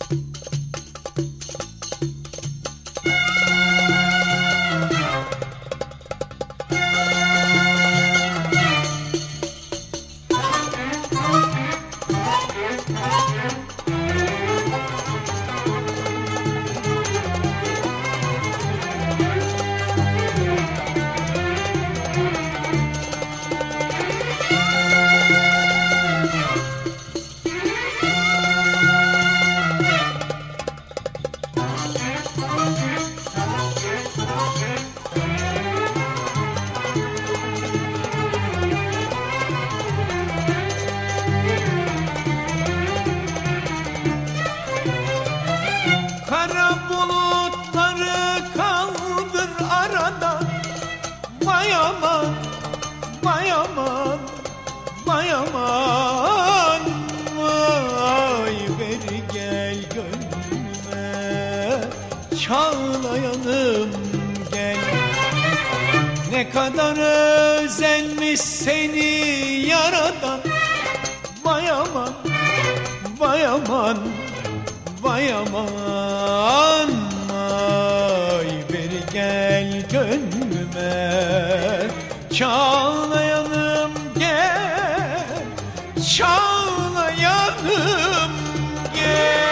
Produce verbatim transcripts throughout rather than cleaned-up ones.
Kara bulutları kaldır arada. Vay aman, vay aman, vay aman. Vay beri gel gönlüme, çağlayanım gel. Ne kadar özenmiş seni yaradan. Vay aman, vay aman, vay aman. Vay beri gel gönlüme, çağlayanım gel, çağlayanım gel.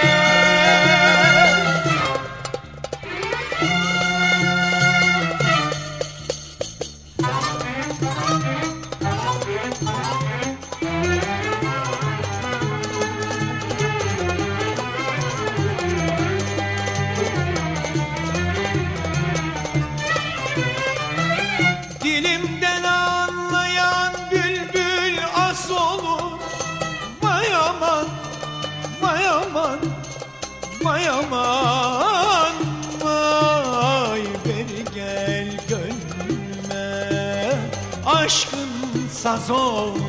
Dilimden anlayan bülbül az olur. Vay aman, vay aman, vay aman. Vay beri gel gönlüme, aşkın saz olur.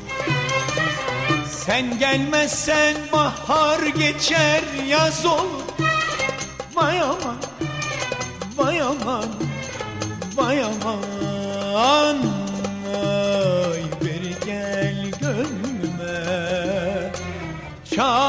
Sen gelmezsen bahar geçer yaz olur. Vay aman, vay aman, vay aman. Vay beri gel gönlüme, çağ